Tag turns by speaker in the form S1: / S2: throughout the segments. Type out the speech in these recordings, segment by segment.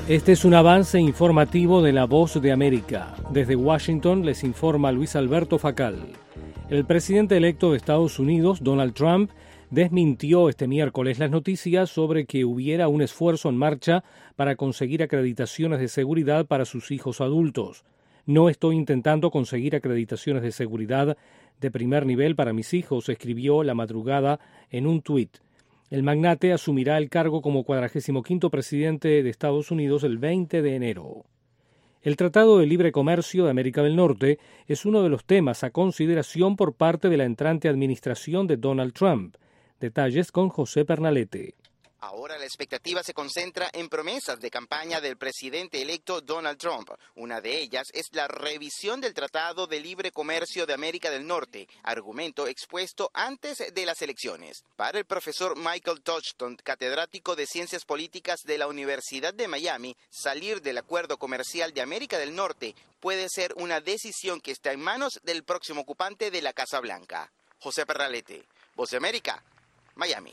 S1: Este es un avance informativo de La Voz de América. Desde Washington les informa Luis Alberto Facal. El presidente electo de Estados Unidos, Donald Trump, desmintió este miércoles las noticias sobre que hubiera un esfuerzo en marcha para conseguir acreditaciones de seguridad para sus hijos adultos. No estoy intentando conseguir acreditaciones de seguridad de primer nivel para mis hijos, escribió la madrugada en un tuit. El magnate asumirá el cargo como 45º presidente de Estados Unidos el 20 de enero. El Tratado de Libre Comercio de América del Norte es uno de los temas a consideración por parte de la entrante administración de Donald Trump. Detalles con José Pernalete.
S2: Ahora la expectativa se concentra en promesas de campaña del presidente electo Donald Trump. Una de ellas es la revisión del Tratado de Libre Comercio de América del Norte, argumento expuesto antes de las elecciones. Para el profesor Michael Touchton, catedrático de Ciencias Políticas de la Universidad de Miami, salir del Acuerdo Comercial de América del Norte puede ser una decisión que está en manos del próximo ocupante de la Casa Blanca. José Pernalete, Voz de América, Miami.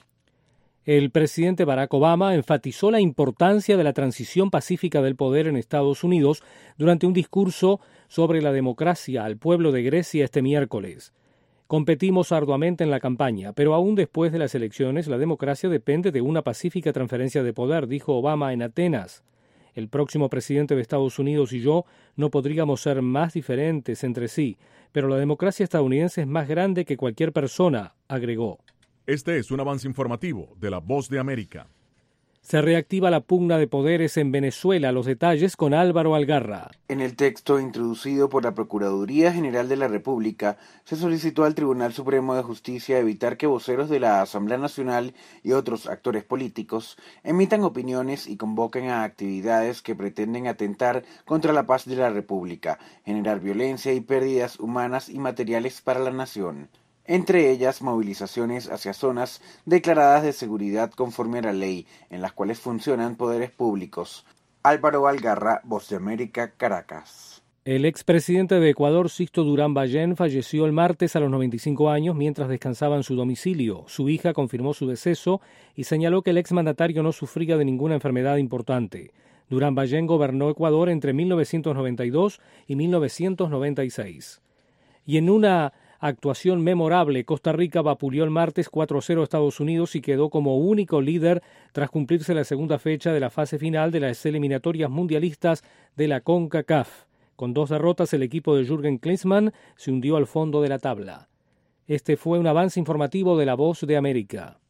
S1: El presidente Barack Obama enfatizó la importancia de la transición pacífica del poder en Estados Unidos durante un discurso sobre la democracia al pueblo de Grecia este miércoles. Competimos arduamente en la campaña, pero aún después de las elecciones, la democracia depende de una pacífica transferencia de poder, dijo Obama en Atenas. El próximo presidente de Estados Unidos y yo no podríamos ser más diferentes entre sí, pero la democracia estadounidense es más grande que cualquier persona, agregó.
S3: Este es un avance informativo de La Voz de América.
S1: Se reactiva la pugna de poderes en Venezuela. Los detalles con Álvaro Algarra.
S4: En el texto introducido por la Procuraduría General de la República, se solicitó al Tribunal Supremo de Justicia evitar que voceros de la Asamblea Nacional y otros actores políticos emitan opiniones y convoquen a actividades que pretenden atentar contra la paz de la República, generar violencia y pérdidas humanas y materiales para la nación. Entre ellas movilizaciones hacia zonas declaradas de seguridad conforme a la ley, en las cuales funcionan poderes públicos. Álvaro Algarra, Voz de América, Caracas.
S1: El expresidente de Ecuador, Sixto Durán Ballén, falleció el martes a los 95 años mientras descansaba en su domicilio. Su hija confirmó su deceso y señaló que el exmandatario no sufría de ninguna enfermedad importante. Durán Ballén gobernó Ecuador entre 1992 y 1996. Y en una actuación memorable, Costa Rica vapuleó el martes 4-0 a Estados Unidos y quedó como único líder tras cumplirse la segunda fecha de la fase final de las eliminatorias mundialistas de la CONCACAF. Con 2 derrotas, el equipo de Jürgen Klinsmann se hundió al fondo de la tabla. Este fue un avance informativo de La Voz de América.